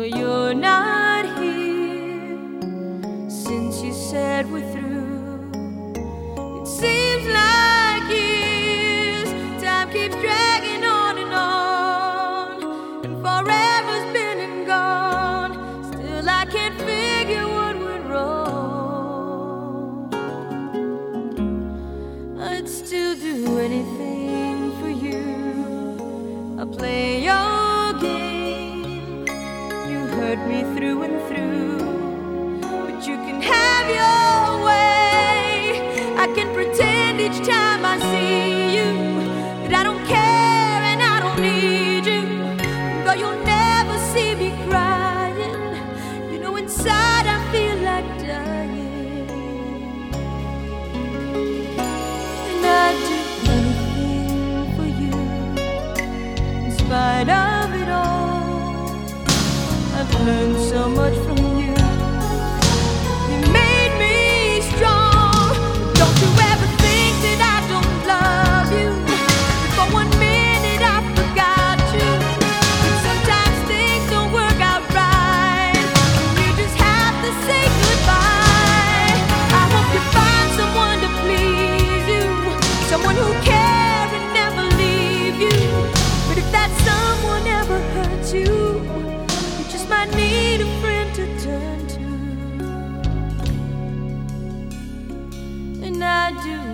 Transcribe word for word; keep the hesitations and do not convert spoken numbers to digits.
but you're not here. Since you said we're through, it seems like years. Time keeps dragging on and on, and forever's been and gone. Still I can't figure what went wrong. I'd still do anything for you. I'll play your game. You hurt me through and through, but you can have your way. I can pretend each time I see you that I don't care and I don't need you. Though you'll never see me crying, you know inside I feel like dying. And I'd do anything for you. In spite of it all, I've learned so much from you. You made me strong. Don't you ever think that I don't love you. For one minute I forgot you. But sometimes things don't work out right, and you just have to say goodbye. I hope you find someone to please you, someone who cares and never leave you. But if that someone ever hurts you, you just might need a friend to turn to. And I do